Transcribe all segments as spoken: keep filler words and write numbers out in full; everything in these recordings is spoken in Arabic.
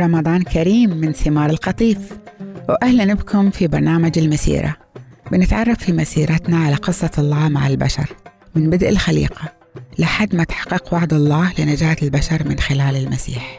رمضان كريم من ثمار القطيف، وأهلا بكم في برنامج المسيرة. بنتعرف في مسيرتنا على قصة الله مع البشر من بدء الخليقة لحد ما تحقق وعد الله لنجاة البشر من خلال المسيح.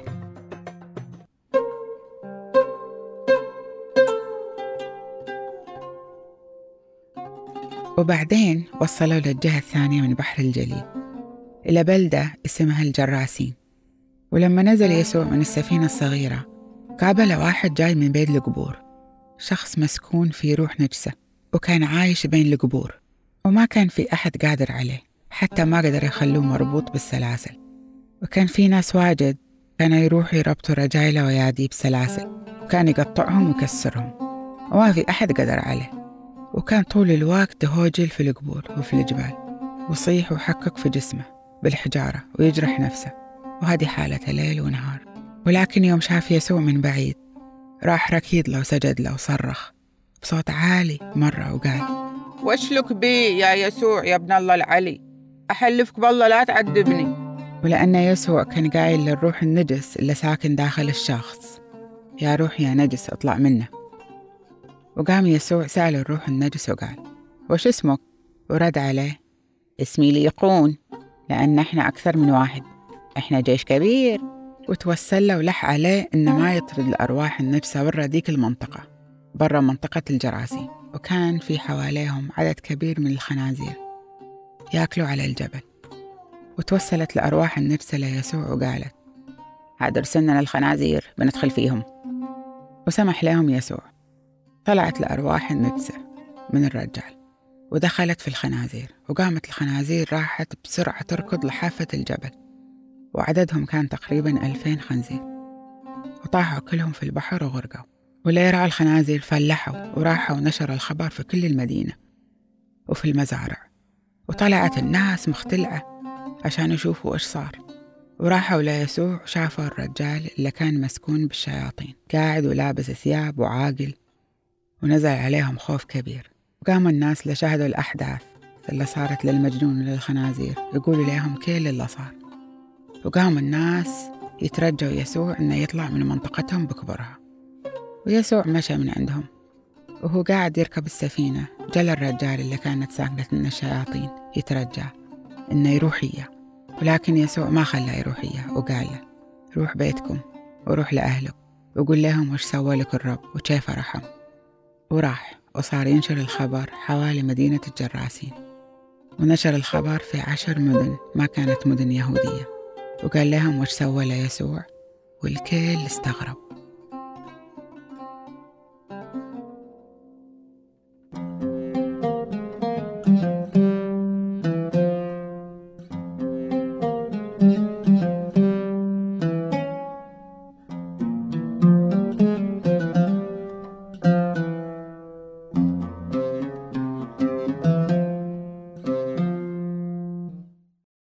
وبعدين وصلوا للجهة الثانية من بحر الجليل إلى بلدة اسمها الجراسين. ولما نزل يسوع من السفينة الصغيرة قابل واحد جاي من بين القبور، شخص مسكون في روح نجسة، وكان عايش بين القبور وما كان في أحد قادر عليه، حتى ما قدر يخلوه مربوط بالسلاسل. وكان في ناس واجد كانوا يروحوا يربطوا رجايله وياديه بسلاسل، وكان يقطعهم ويكسرهم وما في أحد قدر عليه. وكان طول الوقت هوجل في القبور وفي الجبال، وصيح وحكك في جسمه بالحجارة ويجرح نفسه، وهذه حالته ليل ونهار. ولكن يوم شاف يسوع من بعيد راح ركيد له وسجد له وصرخ بصوت عالي مرة وقال: وش لك بي يا يسوع يا ابن الله العلي؟ أحلفك بالله لا تعذبني. ولأن يسوع كان قايل للروح النجس اللي ساكن داخل الشخص: يا روح يا نجس اطلع منه. وقام يسوع سأل الروح النجس وقال: وش اسمك؟ ورد عليه: اسمي ليقون، لأن احنا أكثر من واحد، احنا جيش كبير. وتوسل له ولح عليه إنه ما يطرد الأرواح النجسة برا ديك المنطقة، برا منطقة الجراسين. وكان في حواليهم عدد كبير من الخنازير ياكلوا على الجبل. وتوسلت الأرواح النجسة ليسوع وقالت: عاد ارسلنا للخنازير بندخل فيهم. وسمح لهم يسوع. طلعت الأرواح النجسة من الرجال ودخلت في الخنازير، وقامت الخنازير راحت بسرعة تركض لحافة الجبل، وعددهم كان تقريبا ألفين خنزير، وطاحوا كلهم في البحر وغرقوا. واللي يرعى الخنازير فلحوا وراحوا ونشروا الخبر في كل المدينة وفي المزارع. وطلعت الناس مختلعة عشان يشوفوا إيش صار، وراحوا ليسوع وشافوا الرجال اللي كان مسكون بالشياطين قاعد ولابس ثياب وعاقل، ونزل عليهم خوف كبير. وقام الناس اللي شاهدوا الأحداث اللي صارت للمجنون وللخنازير يقولوا لهم كل اللي صار. وقام الناس يترجوا يسوع إنه يطلع من منطقتهم بكبرها. ويسوع مشى من عندهم، وهو قاعد يركب السفينة جل الرجال اللي كانت ساكنة من الشياطين يترجى إنه يروح إياه. ولكن يسوع ما خلاه يروح إياه، وقال له: روح بيتكم وروح لأهلك وقول لهم وش سوى لك الرب وكيف رحم. وراح وصار ينشر الخبر حوالي مدينة الجراسين، ونشر الخبر في عشر مدن ما كانت مدن يهودية، وقال لهم وش سوى له يسوع، والكل استغرب.